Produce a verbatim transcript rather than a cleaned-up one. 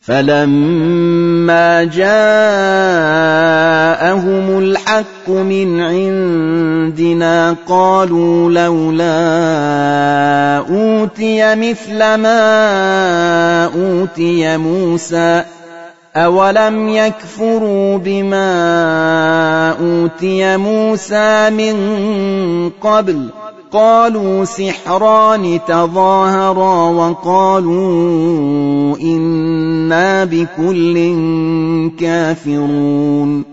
فَلَمَّا جَاءَهُمُ الْحَقُّ مِنْ عِندِنَا قَالُوا لَوْلَا أُوتِيَ مِثْلَ مَا أُوتِيَ مُوسَى أَوَلَمْ يَكْفُرُوا بِمَا أُوتِيَ مُوسَى مِنْ قَبْلُ قَالُوا سِحْرَانِ تَظَاهَرَا وَقَالُوا إِنَّا بِكُلٍّ كَافِرُونَ